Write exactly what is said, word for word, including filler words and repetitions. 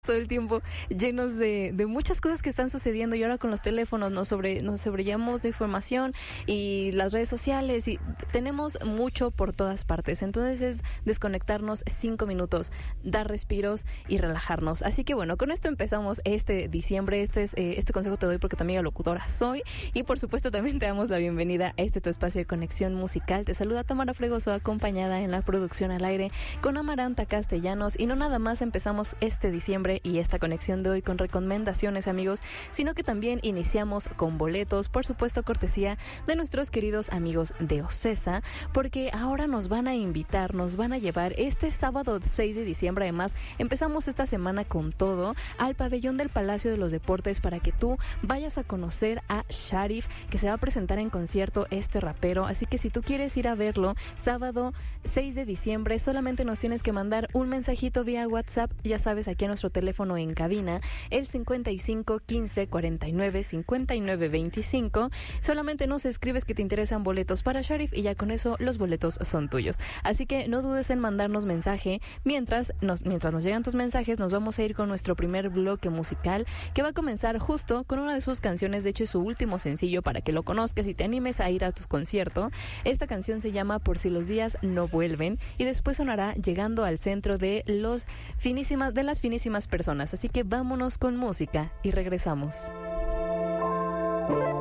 todo el tiempo llenos de, de muchas cosas que están sucediendo, y ahora con los teléfonos nos sobre nos sobrellamos de información y las redes sociales, y tenemos mucho por todas partes. Entonces es desconectarnos cinco minutos, dar respiros y relajarnos. Así que bueno, con esto empezamos este diciembre. Este es eh, este consejo te doy porque tu amiga locutora soy, y por supuesto también te damos la bienvenida a este tu espacio de conexión musical. Te saluda Tamara Fregoso, acompañada en la producción al aire con Amaranta Castellanos. Y no nada más empezamos este diciembre y esta conexión de hoy con recomendaciones, amigos, sino que también iniciamos con boletos, por supuesto cortesía de nuestros queridos amigos de Ocesa, porque ahora nos van a invitar, nos van a llevar este sábado seis de diciembre. Además, empezamos esta semana con todo al pabellón del Palacio de los Deportes para que tú vayas a conocer a Sharif, que se va a presentar en concierto, este rapero. Así que si tú quieres ir a verlo, sábado seis de diciembre, solamente nos tienes que mandar un mensajito vía WhatsApp, ya sabes, aquí a nuestro teléfono en cabina, el cincuenta y cinco, quince, cuarenta y nueve, cincuenta y nueve, veinticinco. Solamente nos escribes que te interesan boletos para Sharif y ya con eso los boletos son tuyos. Así que no dudes en mandarnos mensaje. Mientras nos, mientras nos llegan tus mensajes, nos vamos a ir con nuestro primer bloque musical, que va a comenzar justo con una de sus canciones, de hecho es su último sencillo, para que lo conozcas y te animes a ir a tu concierto. Esta canción se llama Por si los días no vuelven, y después sonará Llegando al centro de los finísimas de las finísimas personas. Así que vámonos con música y regresamos.